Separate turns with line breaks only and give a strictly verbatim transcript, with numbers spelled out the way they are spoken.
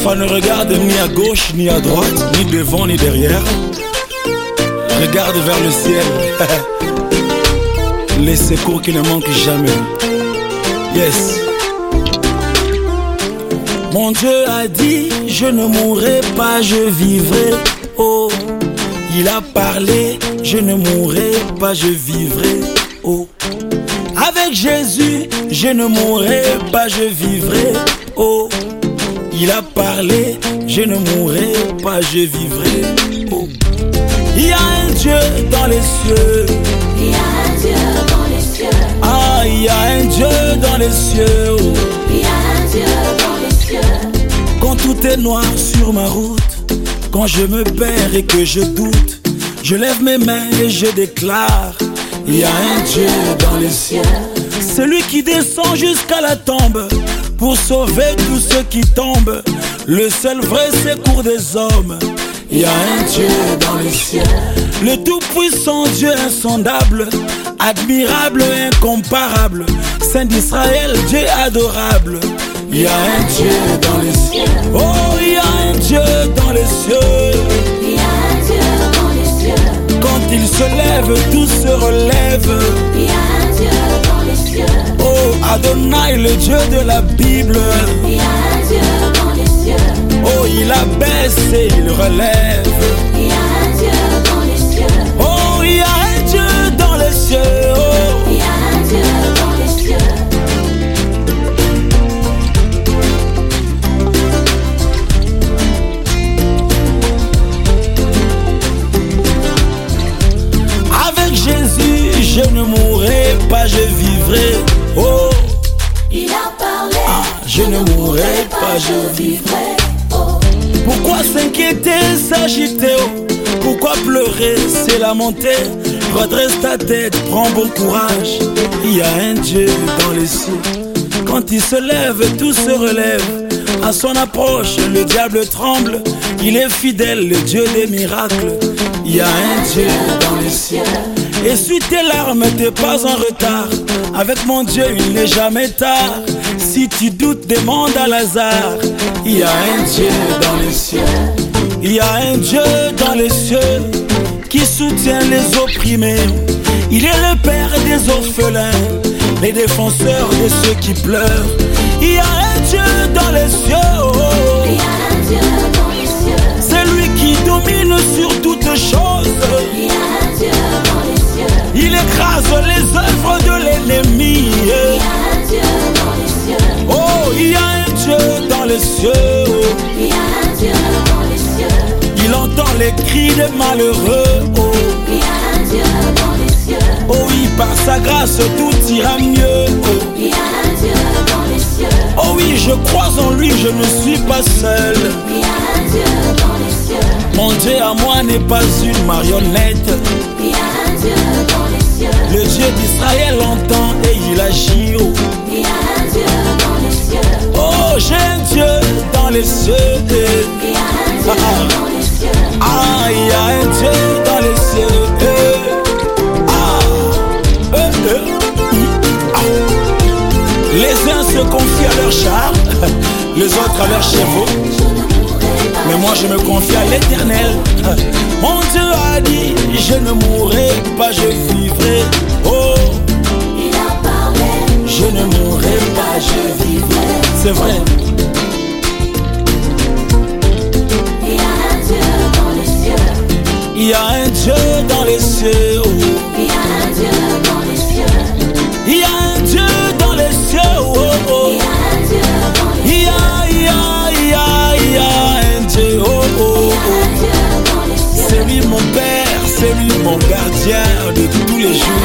Papa ne regarde ni à gauche, ni à droite, ni devant, ni derrière. Regarde vers le ciel. Les secours qui ne manquent jamais. Yes. Mon Dieu a dit, je ne mourrai pas, je vivrai. Oh, il a parlé, je ne mourrai pas, je vivrai. Oh, avec Jésus, je ne mourrai pas, je vivrai. Oh, il a parlé, je ne mourrai pas, je vivrai. Oh, il y a un Dieu dans les cieux.
Il y a un Dieu dans les cieux.
Ah, il y a un Dieu dans les cieux. Oh.
Il y a un Dieu dans les cieux.
Quand tout est noir sur ma route, quand je me perds et que je doute, je lève mes mains et je déclare, il y a un Dieu dans les cieux. Celui qui descend jusqu'à la tombe pour sauver tous ceux qui tombent, le seul vrai secours des hommes. Il y a un Dieu dans les cieux, le tout-puissant Dieu insondable, admirable, incomparable, Saint d'Israël, Dieu adorable. Il y a un Dieu dans les cieux. Oh, il y a un Dieu dans les cieux.
Il y a un Dieu dans les cieux.
Quand il se lève, tout se relève.
Il y a un Dieu dans les cieux.
Oh, Adonai, le Dieu de la Bible.
Il y a un Dieu dans les cieux.
Oh, il abaisse et il relève.
Il y a un Dieu dans les cieux.
Oh, il y a un Dieu dans les cieux. Oh,
il y a un Dieu dans les cieux.
Avec Jésus, je ne mourrai pas, je vivrai. Oh,
il a parlé.
Ah, je ne mourrai pas, je vivrai.
Oh,
pourquoi s'inquiéter, s'agiter? Oh, pourquoi pleurer, se lamenter? Redresse ta tête, prends bon courage. Il y a un Dieu dans les cieux. Quand il se lève, tout se relève. À son approche, le diable tremble. Il est fidèle, le Dieu des miracles. Il y a un Dieu dans les cieux. Essuie tes larmes, t'es pas en retard. Avec mon Dieu, il n'est jamais tard. Si tu doutes, demande à Lazare. Il y a un Dieu dans les cieux. Il y a un Dieu dans les cieux qui soutient les opprimés. Il est le Père des orphelins, les défenseurs de ceux qui pleurent. Il y a un Dieu dans les cieux. Oh,
il y a un Dieu dans les cieux.
c'est lui qui domine sur toutes choses.
Il y a un Dieu dans les cieux.
Il écrase les œuvres de l'ennemi.
Il y a un Dieu dans les cieux.
Oh, il y a un Dieu dans les cieux.
Il y a un Dieu dans les cieux.
Il entend les cris des malheureux. Oh,
il y a un Dieu dans les cieux.
oh oui, par sa grâce tout ira mieux. Oh,
il y a un Dieu dans les cieux.
oh oui, je crois en lui, je ne suis pas seul.
Il y a un Dieu dans les cieux.
Mon Dieu à moi n'est pas une marionnette.
Il y a un Dieu dans les cieux.
Le Dieu d'Israël entend et il agit. Oh,
il y a un Dieu dans les cieux.
oh, j'ai un Dieu dans les cieux.
Il y a un Dieu dans les cieux.
Ah, il y a un Dieu dans les cieux. Eh. Ah, eh, eh, ah. Les uns se confient à leurs chars, les autres à leurs chevaux. Mais moi je me confie à l'Éternel. Mon Dieu a dit, je ne mourrai pas, je vivrai. Oh,
il a parlé.
je ne mourrai pas, je vivrai. C'est vrai.
Il y a un Dieu dans les cieux.
Il y a un Dieu dans les cieux. Oh.
Il y a un Dieu dans les cieux.
Il y a un Dieu dans les cieux. Oh, oh.
Il y a un Dieu dans les cieux.
Il y a, il y a, il y a, il y a un Dieu. Oh, oh, oh.
Il y a un Dieu dans les cieux.
C'est lui mon Père, c'est lui mon gardien de tous les jours.